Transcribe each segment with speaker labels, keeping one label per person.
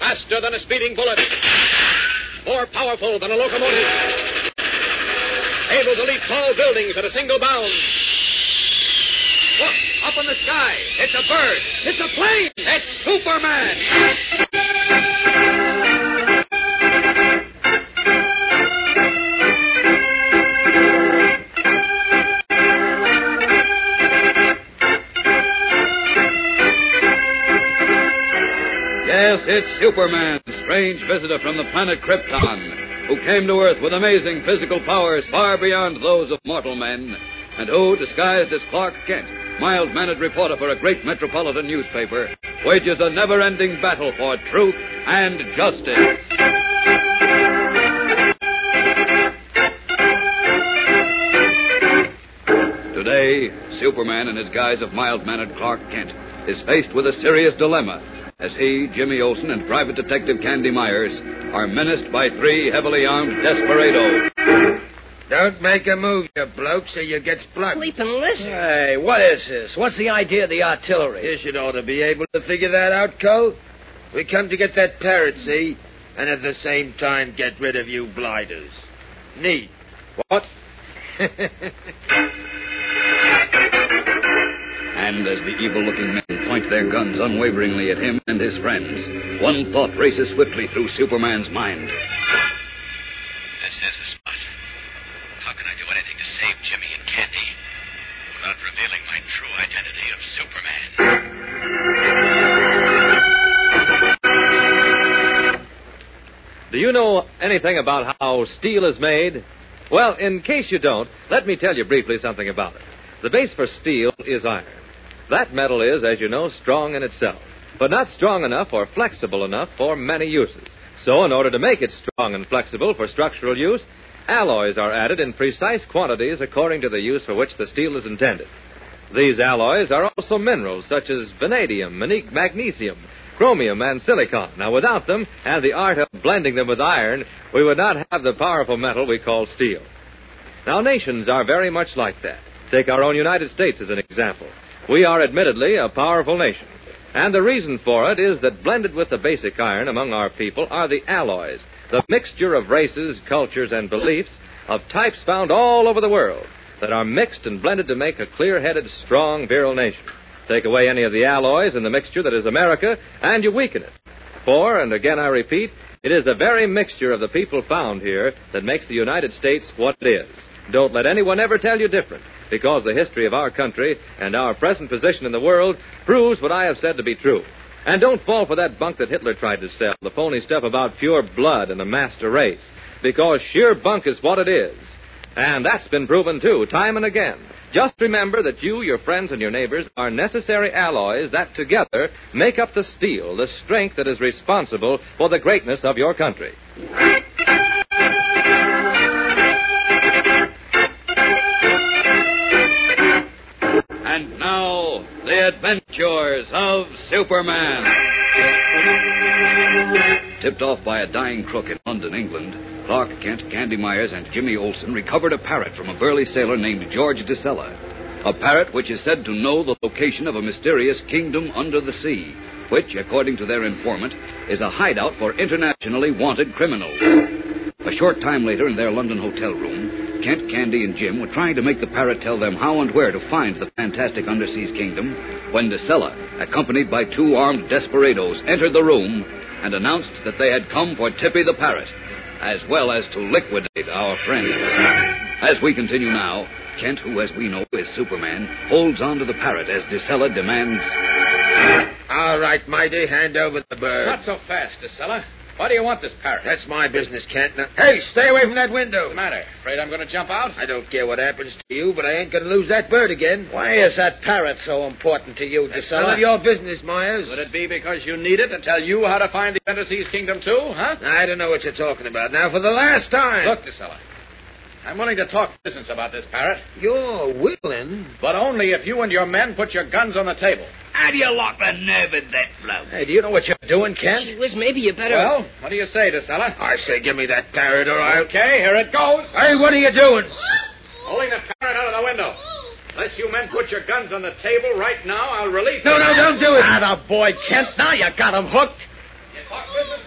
Speaker 1: Faster than a speeding bullet. More powerful than a locomotive. Able to leap tall buildings at a single bound. Look, up in the sky. It's a bird. It's a plane. It's Superman.
Speaker 2: Yes, it's Superman, strange visitor from the planet Krypton, who came to Earth with amazing physical powers far beyond those of mortal men, and who, disguised as Clark Kent, mild-mannered reporter for a great metropolitan newspaper, wages a never-ending battle for truth and justice. Today, Superman, in his guise of mild-mannered Clark Kent, is faced with a serious dilemma as he, Jimmy Olsen, and Private Detective Candy Myers are menaced by three heavily armed desperados.
Speaker 3: Don't make a move, you bloke, so you get plucked.
Speaker 4: Sleeping lizard.
Speaker 5: Hey, what is this? What's the idea of the artillery?
Speaker 3: You should ought to be able to figure that out, Cole. We come to get that parrot, see? And at the same time get rid of you blighters. Neat. What?
Speaker 2: And as the evil-looking men point their guns unwaveringly at him and his friends, one thought races swiftly through Superman's mind.
Speaker 1: This is a spot. How can I do anything to save Jimmy and Candy without revealing my true identity of Superman?
Speaker 6: Do you know anything about how steel is made? Well, in case you don't, let me tell you briefly something about it. The base for steel is iron. That metal is, as you know, strong in itself, but not strong enough or flexible enough for many uses. So in order to make it strong and flexible for structural use, alloys are added in precise quantities according to the use for which the steel is intended. These alloys are also minerals such as vanadium, magnesium, chromium, and silicon. Now, without them and the art of blending them with iron, we would not have the powerful metal we call steel. Now, nations are very much like that. Take our own United States as an example. We are admittedly a powerful nation. And the reason for it is that blended with the basic iron among our people are the alloys, the mixture of races, cultures, and beliefs of types found all over the world that are mixed and blended to make a clear-headed, strong, virile nation. Take away any of the alloys in the mixture that is America, and you weaken it. For, and again I repeat, it is the very mixture of the people found here that makes the United States what it is. Don't let anyone ever tell you different, because the history of our country and our present position in the world proves what I have said to be true. And don't fall for that bunk that Hitler tried to sell, the phony stuff about pure blood and a master race, because sheer bunk is what it is. And that's been proven, too, time and again. Just remember that you, your friends, and your neighbors are necessary alloys that together make up the steel, the strength that is responsible for the greatness of your country.
Speaker 2: And now, the adventures of Superman. Tipped off by a dying crook in London, England, Clark Kent, Candy Myers, and Jimmy Olsen recovered a parrot from a burly sailor named George DeSella. A parrot which is said to know the location of a mysterious kingdom under the sea, which, according to their informant, is a hideout for internationally wanted criminals. A short time later, in their London hotel room, Kent, Candy, and Jim were trying to make the parrot tell them how and where to find the fantastic underseas kingdom when DeSella, accompanied by two armed desperados, entered the room and announced that they had come for Tippy the parrot, as well as to liquidate our friends. As we continue now, Kent, who, as we know, is Superman, holds on to the parrot as DeSella demands...
Speaker 3: All right, Mighty, hand over the bird.
Speaker 1: Not so fast, DeSella. Why do you want this parrot?
Speaker 3: That's my business, Kent. Now, hey, stay away from that window.
Speaker 1: What's the matter? Afraid I'm going to jump out?
Speaker 3: I don't care what happens to you, but I ain't going to lose that bird again.
Speaker 5: Why is that parrot so important to you,
Speaker 3: That's none of
Speaker 5: DeSella?
Speaker 3: your business, Myers.
Speaker 1: Would it be because you need it to tell you how to find the underseas kingdom, too, huh?
Speaker 3: I don't know what you're talking about. Now, for the last time.
Speaker 1: Look, DeSella, I'm willing to talk business about this parrot,
Speaker 3: You're willing?
Speaker 1: but only if you and your men put your guns on the table.
Speaker 5: How do you lock the nerve in that bloke? Hey, do you know what you're doing, Kent?
Speaker 4: Gee whiz, maybe you better...
Speaker 1: Well, what do you say, DeSella?
Speaker 3: I say, give me that parrot, or I'll...
Speaker 1: Okay, here it goes.
Speaker 3: Hey, what are you doing?
Speaker 1: Holding the parrot out of the window. Unless you men put your guns on the table right now, I'll release
Speaker 3: No,
Speaker 1: him.
Speaker 3: don't do it.
Speaker 5: Atta boy, Kent. Now you got him hooked.
Speaker 1: You talk business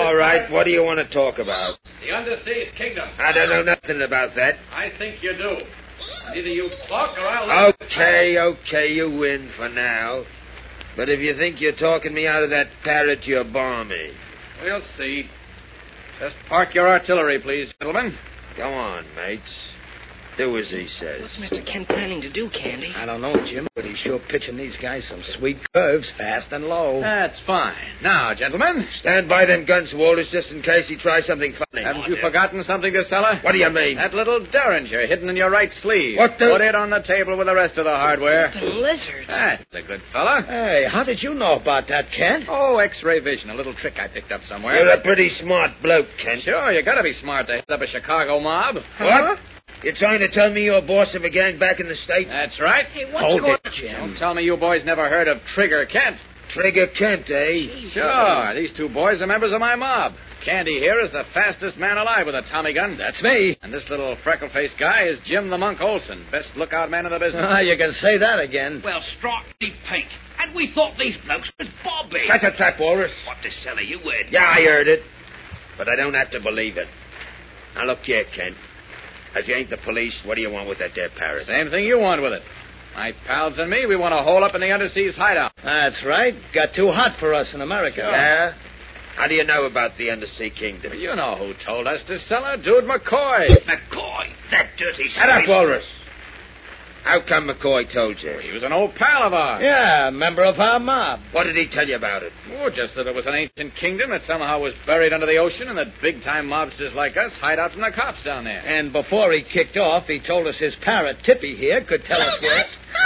Speaker 3: All right, what do you want to talk about?
Speaker 1: The Underseas Kingdom.
Speaker 3: I don't know nothing about that.
Speaker 1: I think you do. Either you talk or I'll...
Speaker 3: Okay, you win for now. But if you think you're talking me out of that parrot, you're balmy.
Speaker 1: We'll see. Just park your artillery, please, gentlemen.
Speaker 3: Go on, mates. Do as he says.
Speaker 4: What's Mr. Kent planning to do, Candy?
Speaker 5: I don't know, Jim, but he's sure pitching these guys some sweet curves, fast and low.
Speaker 1: That's fine. Now, gentlemen.
Speaker 3: Stand by them guns, Walters, just in case he tries something funny.
Speaker 1: Haven't you forgotten something, DeSella?
Speaker 3: What do you mean?
Speaker 1: That little derringer hidden in your right sleeve.
Speaker 3: What the...
Speaker 1: Put it on the table with the rest of the hardware.
Speaker 4: The lizards.
Speaker 1: That's a good fella.
Speaker 5: Hey, how did you know about that, Kent?
Speaker 1: Oh, X-ray vision. A little trick I picked up somewhere.
Speaker 3: You're a pretty smart bloke, Kent.
Speaker 1: Sure, you gotta be smart to head up a Chicago mob.
Speaker 3: What? You're trying to tell me you're boss of a gang back in the States?
Speaker 1: That's right.
Speaker 4: Hey, what's
Speaker 5: Hold
Speaker 4: going
Speaker 5: it,
Speaker 4: on?
Speaker 5: Jim.
Speaker 1: Don't tell me you boys never heard of Trigger Kent.
Speaker 3: Trigger Kent, eh?
Speaker 1: Sure, these two boys are members of my mob. Candy here is the fastest man alive with a Tommy gun.
Speaker 5: That's me.
Speaker 1: And this little freckle-faced guy is Jim the Monk Olson, best lookout man in the business.
Speaker 5: You can say that again. Well, strikingly pink. And we thought these blokes was Bobby.
Speaker 3: Shut the trap, Walrus.
Speaker 5: What the cellar you in?
Speaker 3: Yeah, I heard it. But I don't have to believe it. Now, look here, Kent. If you ain't the police, what do you want with that there parrot?
Speaker 1: Same thing you want with it. My pals and me, we want to hole up in the Underseas hideout.
Speaker 5: That's right. Got too hot for us in America.
Speaker 3: Yeah? How do you know about the Undersea Kingdom?
Speaker 1: You know who told us to sell it. Dude McCoy.
Speaker 5: McCoy, that dirty
Speaker 3: Shut up, Walrus. How come McCoy told you?
Speaker 1: He was an old pal of ours.
Speaker 5: Yeah, member of our mob.
Speaker 3: What did he tell you about it?
Speaker 1: Oh, just that it was an ancient kingdom that somehow was buried under the ocean and that big-time mobsters like us hide out from the cops down there.
Speaker 5: And before he kicked off, he told us his parrot, Tippy, here, could tell us where...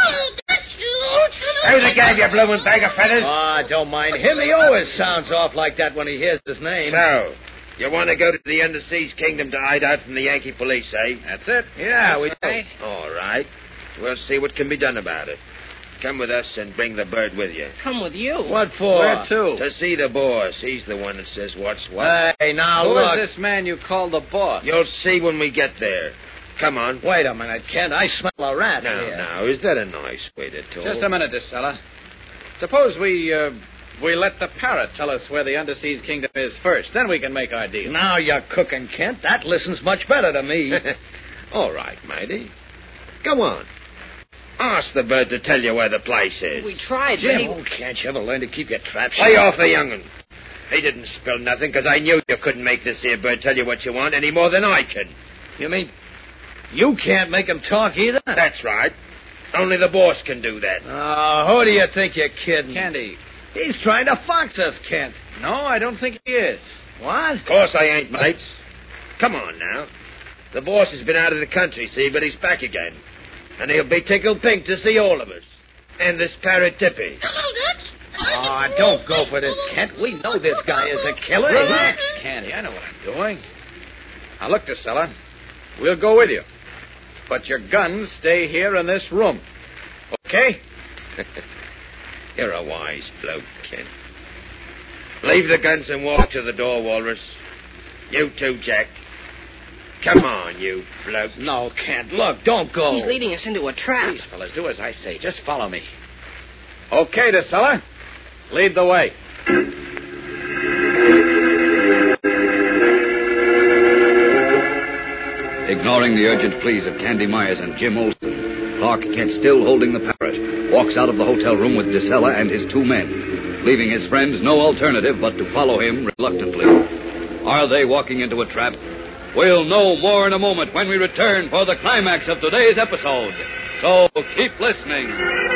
Speaker 3: Who's the guy, you bloomin' bag of feathers?
Speaker 5: Don't mind him. He always sounds off like that when he hears his name.
Speaker 3: So, you want to go to the Underseas Kingdom to hide out from the Yankee police, eh?
Speaker 1: That's it.
Speaker 3: Yeah, we
Speaker 1: right.
Speaker 3: do. All right. We'll see what can be done about it. Come with us and bring the bird with you.
Speaker 4: Come with you.
Speaker 5: What for?
Speaker 1: Where to?
Speaker 3: To see the boss. He's the one that says what's what.
Speaker 5: Hey, now
Speaker 1: Who
Speaker 5: look.
Speaker 1: is this man you call the boss?
Speaker 3: You'll see when we get there. Come on.
Speaker 5: Wait a minute, Kent. I smell a rat
Speaker 3: Now,
Speaker 5: here.
Speaker 3: is that a nice way to talk?
Speaker 1: Just a minute, DeSella. Suppose we let the parrot tell us where the Underseas Kingdom is first. Then we can make our deal.
Speaker 5: Now you're cooking, Kent. That listens much better to me.
Speaker 3: All right, matey. Go on. Ask the bird to tell you where the place is.
Speaker 4: We tried,
Speaker 5: Jim,
Speaker 4: but
Speaker 5: can't you ever learn to keep your trap shut?
Speaker 3: Lay off the young'un. He didn't spill nothing because I knew you couldn't make this here bird tell you what you want any more than I could.
Speaker 5: You mean you can't make him talk either?
Speaker 3: That's right. Only the boss can do that.
Speaker 5: Who do you think you're kidding?
Speaker 1: Candy.
Speaker 5: He's trying to fox us, Kent.
Speaker 1: No, I don't think he is.
Speaker 5: What?
Speaker 3: Of course I ain't, mates. Come on now. The boss has been out of the country, see, but he's back again. And he'll be tickled pink to see all of us. And this parrot Tippy.
Speaker 5: Don't go for this, Kent. We know this guy is a killer.
Speaker 1: Relax, Candy. I know what I'm doing. Now, look, DeSella. We'll go with you. But your guns stay here in this room. Okay?
Speaker 3: You're a wise bloke, Kent. Leave the guns and walk to the door, Walrus. You too, Jack. Come on, you bloke.
Speaker 5: No, Kent. Look, don't go.
Speaker 4: he's leading us into a trap.
Speaker 1: Please, fellas, do as I say. Just follow me. Okay, DeSella. Lead the way.
Speaker 2: Ignoring the urgent pleas of Candy Myers and Jim Olsen, Clark Kent, still holding the parrot, walks out of the hotel room with DeSella and his two men, leaving his friends no alternative but to follow him reluctantly. Are they walking into a trap? We'll know more in a moment when we return for the climax of today's episode. So keep listening.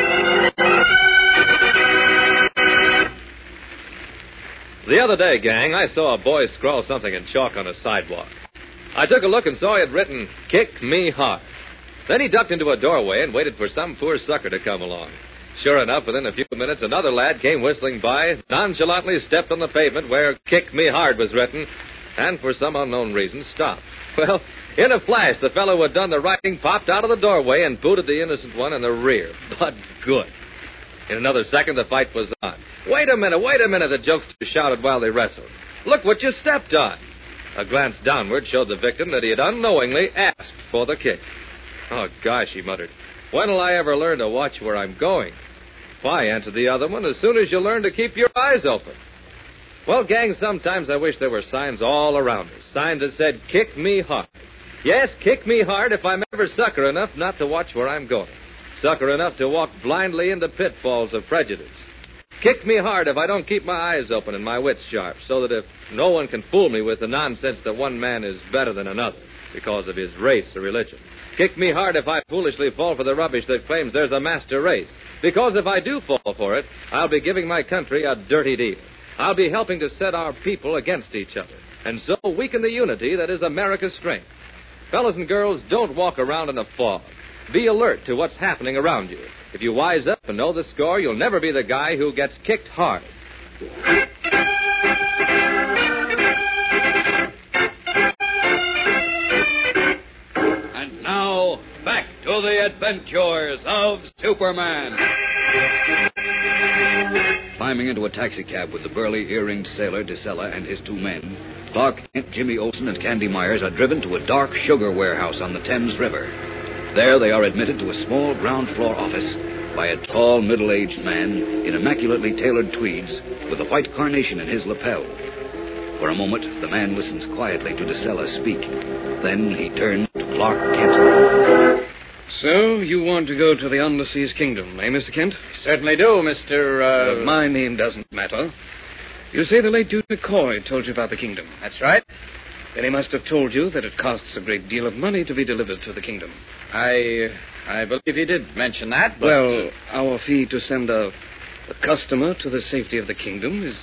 Speaker 6: The other day, gang, I saw a boy scrawl something in chalk on a sidewalk. I took a look and saw he had written, "Kick me hard." Then he ducked into a doorway and waited for some poor sucker to come along. Sure enough, within a few minutes, another lad came whistling by, nonchalantly stepped on the pavement where "Kick me hard" was written, and for some unknown reason stopped. Well, in a flash, the fellow who had done the writing popped out of the doorway and booted the innocent one in the rear. But good. In another second, the fight was on. Wait a minute, the jokester shouted while they wrestled. Look what you stepped on. A glance downward showed the victim that he had unknowingly asked for the kick. Oh, gosh, he muttered. When'll I ever learn to watch where I'm going? Why, answered the other one, as soon as you learn to keep your eyes open. Well, gang, sometimes I wish there were signs all around us. Signs that said, kick me hard. Yes, kick me hard if I'm ever sucker enough not to watch where I'm going. Sucker enough to walk blindly into pitfalls of prejudice. Kick me hard if I don't keep my eyes open and my wits sharp, so that if no one can fool me with the nonsense that one man is better than another because of his race or religion. Kick me hard if I foolishly fall for the rubbish that claims there's a master race. Because if I do fall for it, I'll be giving my country a dirty deal. I'll be helping to set our people against each other, and so weaken the unity that is America's strength. Fellas and girls, don't walk around in a fog. Be alert to what's happening around you. If you wise up and know the score, you'll never be the guy who gets kicked hard.
Speaker 2: And now, back to the adventures of Superman. Climbing into a taxicab with the burly, earringed sailor, DeSella, and his two men, Clark Kent, Jimmy Olsen, and Candy Myers are driven to a dark sugar warehouse on the Thames River. There they are admitted to a small ground-floor office by a tall, middle-aged man in immaculately tailored tweeds with a white carnation in his lapel. For a moment, the man listens quietly to DeSella speak. Then he turns to Clark Kent.
Speaker 7: So, you want to go to the Underseas Kingdom, eh, Mr. Kent?
Speaker 1: Certainly do, Mr.
Speaker 7: My name doesn't matter. You say the late Duke McCoy told you about the kingdom.
Speaker 1: That's right.
Speaker 7: Then he must have told you that it costs a great deal of money to be delivered to the kingdom.
Speaker 1: I believe he did mention that, but...
Speaker 7: Well, our fee to send a customer to the safety of the kingdom is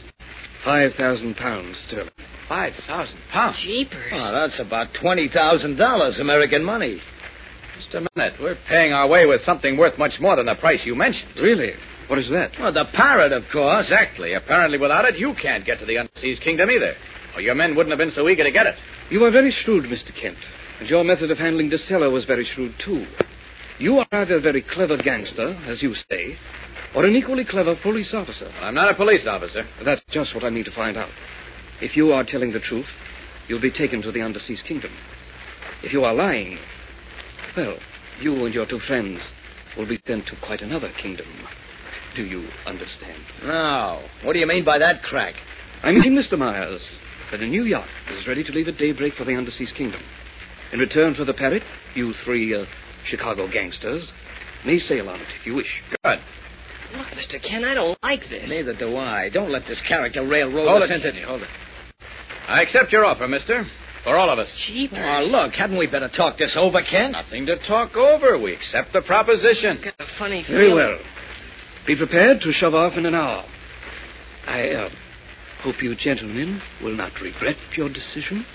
Speaker 7: £5,000 sterling.
Speaker 1: £5,000?
Speaker 4: Jeepers.
Speaker 5: Oh, that's about $20,000 American money.
Speaker 1: Just a minute. We're paying our way with something worth much more than the price you mentioned.
Speaker 7: Really? What is that?
Speaker 5: Well, the parrot, of course.
Speaker 1: Exactly. Apparently, without it, you can't get to the Underseas Kingdom either. Or your men wouldn't have been so eager to get it.
Speaker 7: You are very shrewd, Mr. Kent. And your method of handling DeSella was very shrewd, too. You are either a very clever gangster, as you say, or an equally clever police officer.
Speaker 1: I'm not a police officer.
Speaker 7: That's just what I need to find out. If you are telling the truth, you'll be taken to the Underseas Kingdom. If you are lying, well, you and your two friends will be sent to quite another kingdom. Do you understand?
Speaker 5: No. What do you mean by that crack?
Speaker 7: I mean, Mr. Myers, that a new yacht is ready to leave at daybreak for the Underseas Kingdom. In return for the parrot, you three Chicago gangsters may sail on it if you wish.
Speaker 1: Good.
Speaker 4: Look, Mr. Kent, I don't like this.
Speaker 5: Neither do I. Don't let this character railroad us into...
Speaker 1: Hold it. I accept your offer, mister. For all of us.
Speaker 4: Jeepers.
Speaker 5: Oh, look, hadn't we better talk this over, Kent?
Speaker 1: Nothing to talk over. We accept the proposition.
Speaker 4: Got a funny feeling.
Speaker 7: Very well. Be prepared to shove off in an hour. I hope you gentlemen will not regret your decision.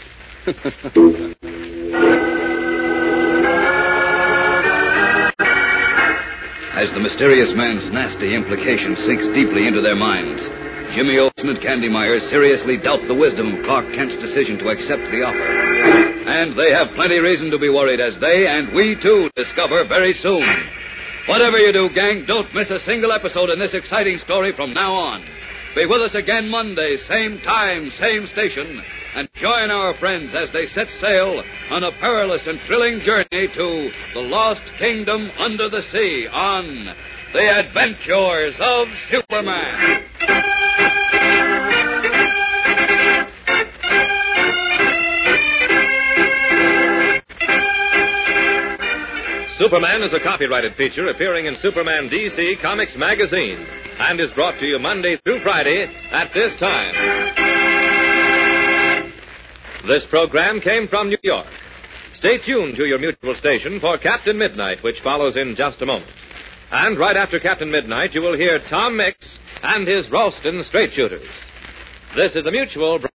Speaker 2: As the mysterious man's nasty implication sinks deeply into their minds, Jimmy Olsen and Candy Myers seriously doubt the wisdom of Clark Kent's decision to accept the offer. And they have plenty reason to be worried as they, and we too, discover very soon. Whatever you do, gang, don't miss a single episode in this exciting story from now on. Be with us again Monday, same time, same station, and join our friends as they set sail on a perilous and thrilling journey to the Lost Kingdom Under the Sea on The Adventures of Superman.
Speaker 6: Superman is a copyrighted feature appearing in Superman DC Comics magazine and is brought to you Monday through Friday at this time. This program came from New York. Stay tuned to your mutual station for Captain Midnight, which follows in just a moment. And right after Captain Midnight, you will hear Tom Mix and his Ralston Straight Shooters. This is a Mutual